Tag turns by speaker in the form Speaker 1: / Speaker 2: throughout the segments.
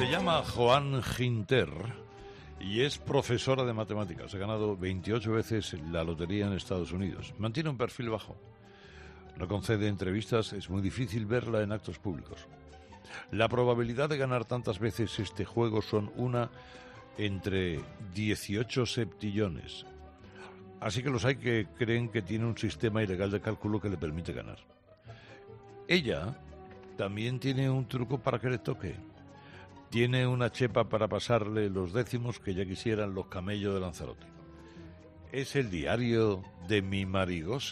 Speaker 1: llama Joan Ginter y es profesora de matemáticas. Ha ganado 28 veces la lotería en Estados Unidos. Mantiene un perfil bajo. No concede entrevistas, es muy difícil verla en actos públicos. La probabilidad de ganar tantas veces este juego son una entre 18 septillones. Así que los hay que creen que tiene un sistema ilegal de cálculo que le permite ganar. Ella también tiene un truco para que le toque. Tiene una chepa para pasarle los décimos que ya quisieran los camellos de Lanzarote. Es el diario de mi Marigose.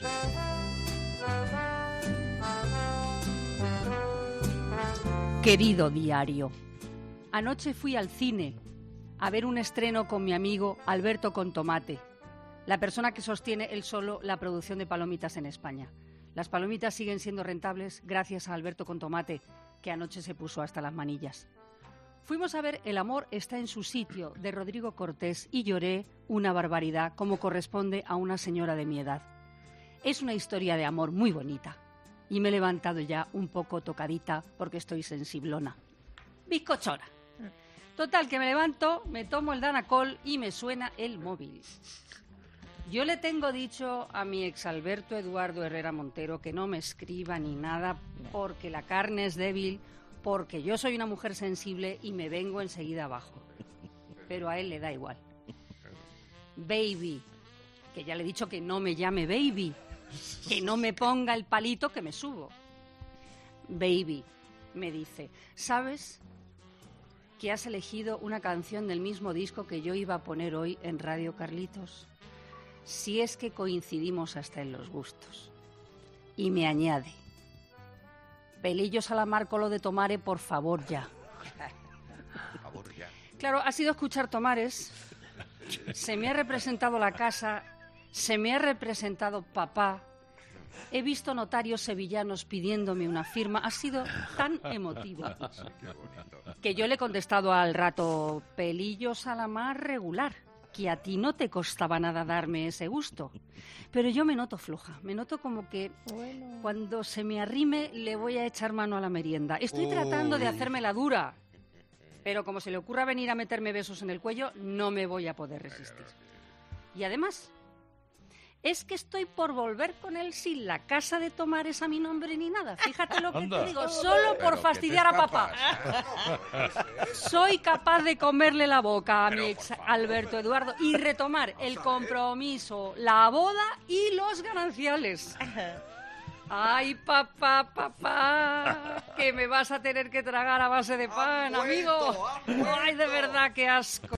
Speaker 2: Querido diario, anoche fui al cine a ver un estreno con mi amigo Alberto Contomate, la persona que sostiene él solo la producción de palomitas en España. Las palomitas siguen siendo rentables gracias a Alberto Contomate, que anoche se puso hasta las manillas. Fuimos a ver El amor está en su sitio, de Rodrigo Cortés, y lloré una barbaridad, como corresponde a una señora de mi edad. Es una historia de amor muy bonita, y me he levantado ya un poco tocadita porque estoy sensiblona. Bizcochona. Total, que me levanto, me tomo el Danacol y me suena el móvil. Yo le tengo dicho a mi ex Alberto Eduardo Herrera Montero que no me escriba ni nada porque la carne es débil, porque yo soy una mujer sensible y me vengo enseguida abajo. Pero a él le da igual. Baby, que ya le he dicho que no me llame baby, que no me ponga el palito que me subo. Baby, me dice, ¿sabes que has elegido una canción del mismo disco que yo iba a poner hoy en Radio Carlitos? Si es que coincidimos hasta en los gustos. Y me añade, pelillos a la mar con lo de Tomare, por favor ya. Claro, ha sido escuchar Tomares, se me ha representado la casa, se me ha representado papá, he visto notarios sevillanos pidiéndome una firma, ha sido tan emotivo que yo le he contestado al rato, pelillos a la mar regular, que a ti no te costaba nada darme ese gusto. Pero yo me noto floja, me noto como que cuando se me arrime le voy a echar mano a la merienda. Estoy tratando de hacerme la dura, pero como se le ocurra venir a meterme besos en el cuello, no me voy a poder resistir. Y además, es que estoy por volver con él sin la casa de Tomares a mi nombre ni nada. Fíjate lo que te digo, solo por fastidiar a papá. Soy capaz de comerle la boca a mi ex Alberto Eduardo y retomar el compromiso, la boda y los gananciales. Ay, papá, que me vas a tener que tragar a base de pan, amigo. Ay, de verdad, qué asco.